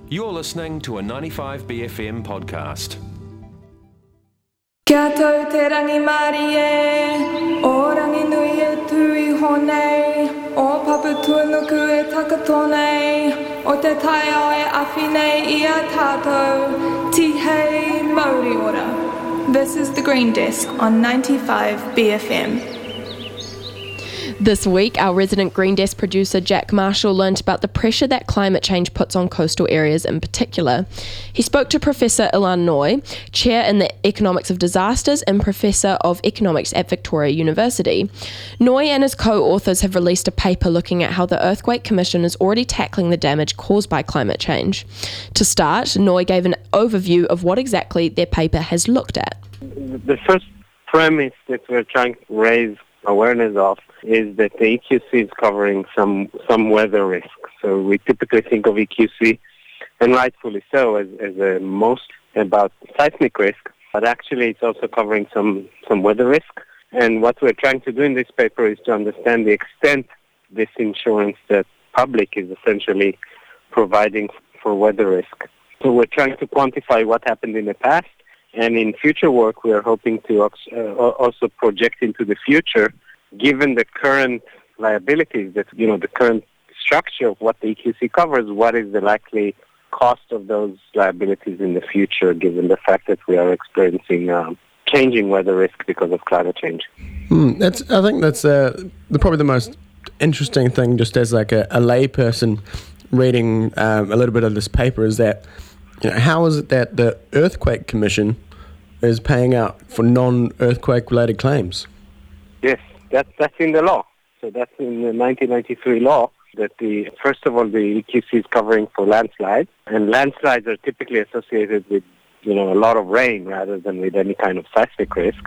You're listening to a 95BFM podcast. Kia tau te rangi Māori e, o rangi nui e tui honei, o papu tuanuku e takatonei, o te tai o e awhi nei i a tātou, tihei Māori ora. This is The Green Desk on 95BFM. This week, our resident Green Desk producer Jack Marshall learnt about the pressure that climate change puts on coastal areas in particular. He spoke to Professor Ilan Noy, Chair in the Economics of Disasters and Professor of Economics at Victoria University. Noy and his co-authors have released a paper looking at how the Earthquake Commission is already tackling the damage caused by climate change. To start, Noy gave an overview of what exactly their paper has looked at. The first premise that we're trying to raise awareness of is that the EQC is covering some weather risk. So we typically think of EQC, and rightfully so, as most about seismic risk, but actually it's also covering some weather risk. And what we're trying to do in this paper is to understand the extent this insurance that public is essentially providing for weather risk. So we're trying to quantify what happened in the past, and in future work we are hoping to also project into the future, given the current liabilities, that the current structure of what the EQC covers, what is the likely cost of those liabilities in the future, given the fact that we are experiencing changing weather risk because of climate change. I think that's probably the most interesting thing, just as like a lay person reading a little bit of this paper, is that how is it that the Earthquake Commission is paying out for non-earthquake related claims? Yes, that's in the law. So that's in the 1993 law, that first of all, the EQC is covering for landslides, and landslides are typically associated with a lot of rain rather than with any kind of seismic risk.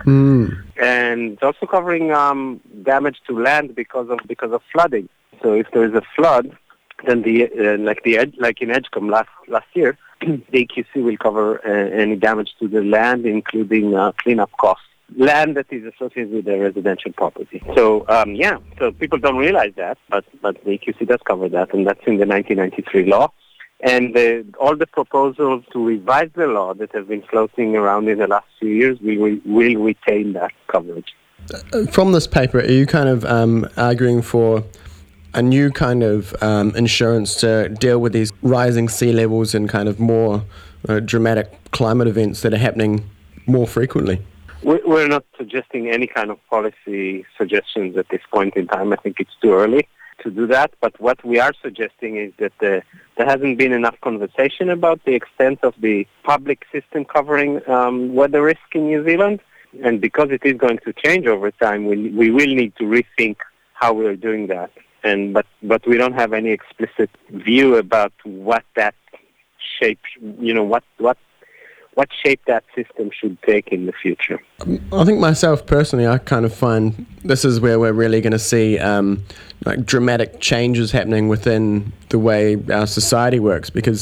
And it's also covering damage to land because of flooding. So if there is a flood, then like in Edgecombe last year, the EQC will cover any damage to the land, including cleanup costs. Land that is associated with a residential property. So, so people don't realize that, but the EQC does cover that, and that's in the 1993 law. And all the proposals to revise the law that have been floating around in the last few years will retain that coverage. From this paper, are you kind of arguing for a new kind of insurance to deal with these rising sea levels and kind of more dramatic climate events that are happening more frequently? We're not suggesting any kind of policy suggestions at this point in time. I think it's too early to do that. But what we are suggesting is that there hasn't been enough conversation about the extent of the public system covering weather risk in New Zealand. And because it is going to change over time, we will need to rethink how we are doing that. But we don't have any explicit view about what that shape, what shape that system should take in the future. I think myself personally, I kind of find this is where we're really going to see dramatic changes happening within the way our society works, because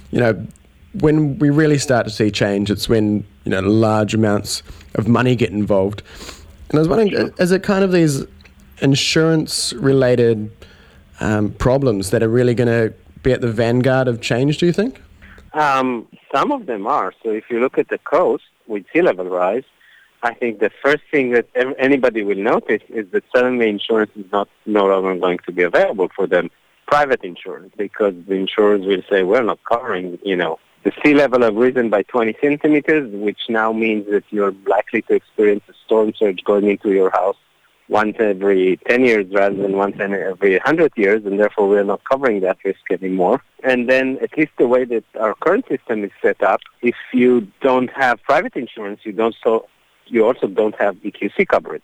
when we really start to see change, it's when large amounts of money get involved. And I was wondering, is it kind of these insurance-related problems that are really going to be at the vanguard of change, do you think? Some of them are. So if you look at the coast with sea level rise, I think the first thing that anybody will notice is that suddenly insurance is no longer going to be available for them, private insurance, because the insurers will say, we're not covering, the sea level have risen by 20 centimeters, which now means that you're likely to experience a storm surge going into your house once every 10 years rather than once every 100 years, and therefore we're not covering that risk anymore. And then, at least the way that our current system is set up, if you don't have private insurance, you also don't have EQC coverage.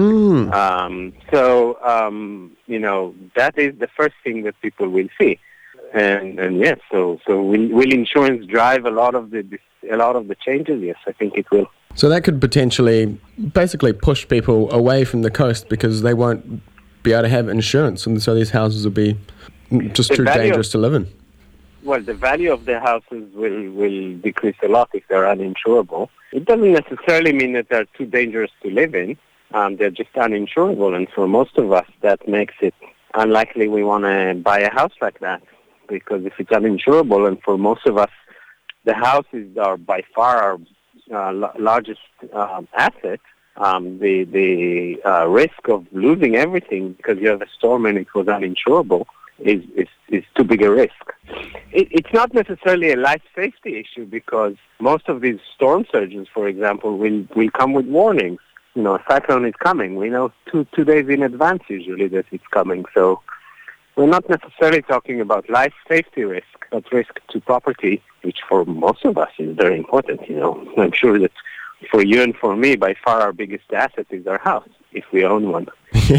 That is the first thing that people will see. And yes, so will insurance drive a lot of the changes? Yes, I think it will. So that could potentially basically push people away from the coast because they won't be able to have insurance, and so these houses will be just too dangerous to live in. Well, the value of the houses will decrease a lot if they're uninsurable. It doesn't necessarily mean that they're too dangerous to live in. They're just uninsurable, and for most of us, that makes it unlikely we want to buy a house like that. because if it's uninsurable, and for most of us, the houses are by far our largest asset, the risk of losing everything because you have a storm and it was uninsurable is too big a risk. It's not necessarily a life safety issue because most of these storm surges, for example, will come with warnings. You know, a cyclone is coming. We know two days in advance usually that it's coming. So we're not necessarily talking about life safety risk, but risk to property, which for most of us is very important. You know, I'm sure that for you and for me, by far our biggest asset is our house, if we own one.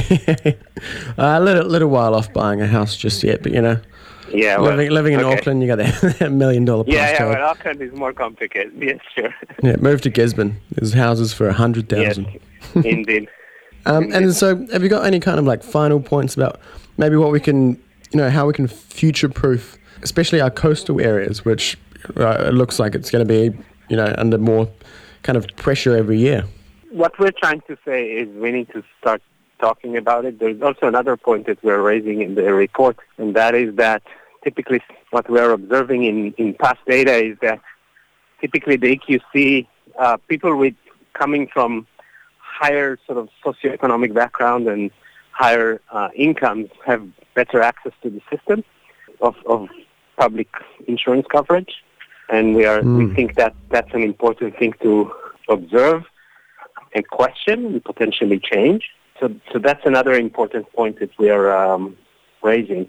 A little while off buying a house just yet, but you know, living in Auckland, you got that $1 million price tag. Well, Auckland is more complicated. Yes, sure. Yeah, move to Gisborne. There's houses for 100,000. Yes, indeed. And so, have you got any kind of like final points about maybe what we can, you know, how we can future-proof, especially our coastal areas, which it looks like it's going to be, you know, under more kind of pressure every year? What we're trying to say is we need to start talking about it. There's also another point that we're raising in the report, and that is that typically what we're observing in past data is that typically the EQC, people coming from higher sort of socioeconomic background and higher incomes have better access to the system of public insurance coverage. And we think that that's an important thing to observe and question and potentially change. So that's another important point that we are raising.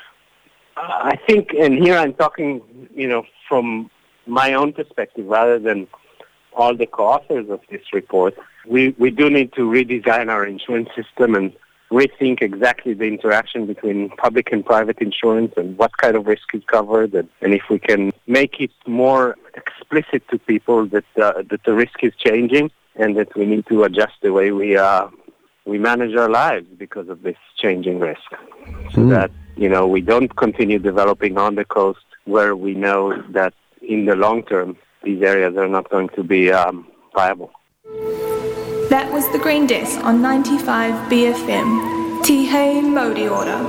I think, and here I'm talking, you know, from my own perspective rather than all the co-authors of this report, we do need to redesign our insurance system and rethink exactly the interaction between public and private insurance and what kind of risk is covered, and if we can make it more explicit to people that the risk is changing and that we need to adjust the way we manage our lives because of this changing risk, so that, you know, we don't continue developing on the coast where we know that in the long term these areas are not going to be viable. That was the Green Desk on 95 BFM. Tihei Modi Order.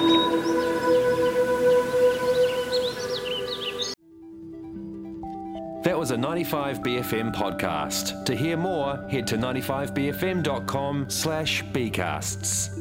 That was a 95 BFM podcast. To hear more, head to 95bfm.com/bcasts.